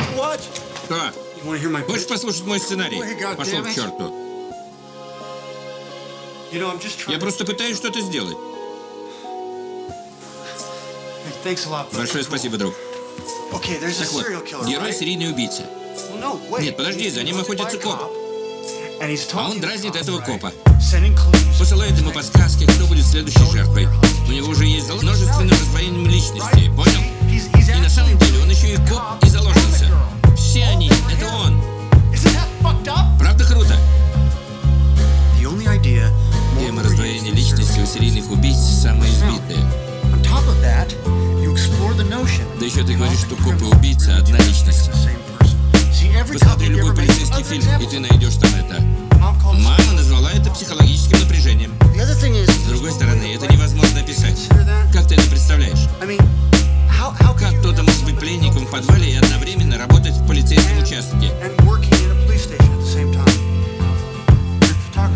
Что? Хочешь послушать мой сценарий? Пошел к черту. Я просто пытаюсь что-то сделать. Большое спасибо, друг. Так вот, герой серийный убийца. Нет, подожди, за ним охотится коп. А он дразнит этого копа. Посылает ему подсказки, кто будет следующей жертвой. У него уже есть множественное раздвоение личности, понял? И на самом деле он еще и коп, и заложница. Все они, это он. Правда круто? Тема раздвоения личности у серийных убийц самая избитая. Да еще ты говоришь, что коп и убийца одна личность. Посмотри любой полицейский фильм, и ты найдешь там это. Мама назвала это психологическим напряжением. С другой стороны, это невозможно описать. Как ты это представляешь? Как кто-то может быть пленником в подвале и одновременно работать в полицейском участке?